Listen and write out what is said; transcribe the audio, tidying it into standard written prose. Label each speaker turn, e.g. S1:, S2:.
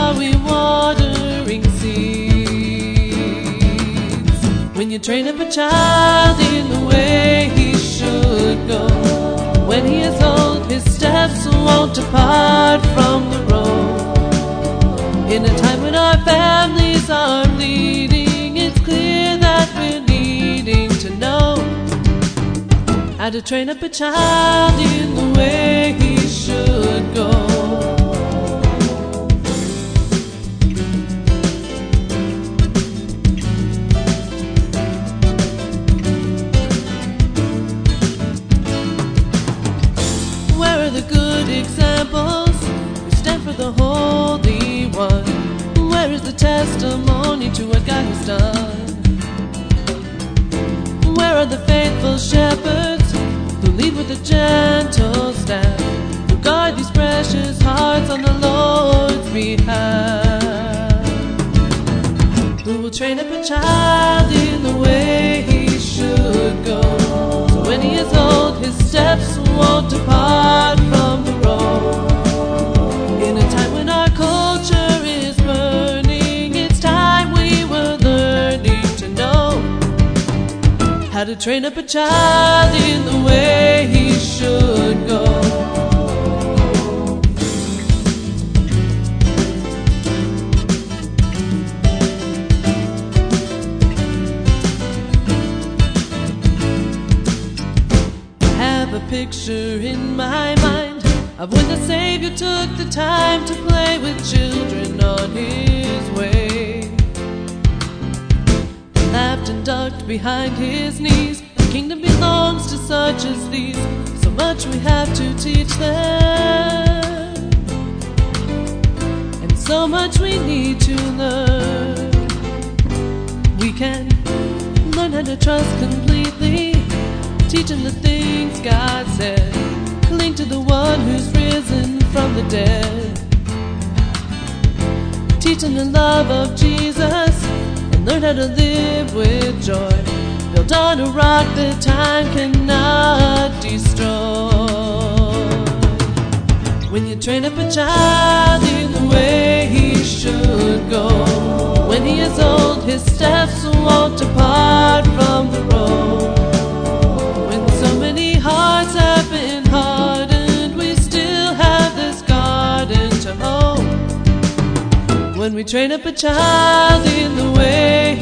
S1: are we watering seeds? When you train up a child in the way he should go, when he is old, his steps won't depart from the road. In a time when our families are bleeding, it's clear that we're needing to know how to train up a child in the way he should go. Where are the good examples who stand for the Holy One? Where is the testimony to what God has done? Where are the faithful shepherds who lead with a gentle step, who guard these precious hearts on the Lord's behalf? Who will train up a child in the way he should go, so when he is old, his steps won't depart from the road. In a time when our culture is burning, it's time we were learning to know how to train up a child in the way he should go. Picture in my mind of when the Savior took the time to play with children on his way. Laughed and ducked behind his knees. The kingdom belongs to such as these. So much we have to teach them, and so much we need to learn. We can learn how to trust completely, teach them the things God said, cling to the one who's risen from the dead. Teach them the love of Jesus and learn how to live with joy, built on a rock that time cannot destroy. When you train up a child in the way he should go, when he is old, his steps won't depart from the road. Hearts have been hardened, we still have this garden to hold. When we train up a child in the way